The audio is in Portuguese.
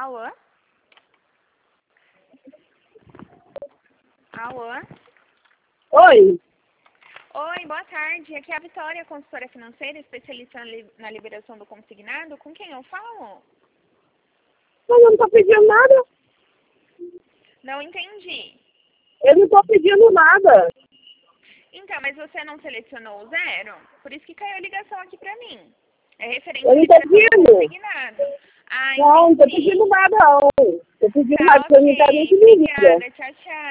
Alô? Alô? Oi, Oi, boa tarde. Aqui é a Vitória, consultora financeira, especialista na liberação do consignado. Com quem eu falo? mas eu não tô pedindo nada. Não entendi. Eu não tô pedindo nada. Então, mas você não selecionou o zero? Por isso que caiu a ligação aqui pra mim. É referente Eu à não tô liberação do pedindo. consignado. Ah, Não tô entendi. pedindo nada, não. Tô pedindo nada, Tá, porque eu não quero nem ok. que me liga. Obrigada. Tchau, tchau.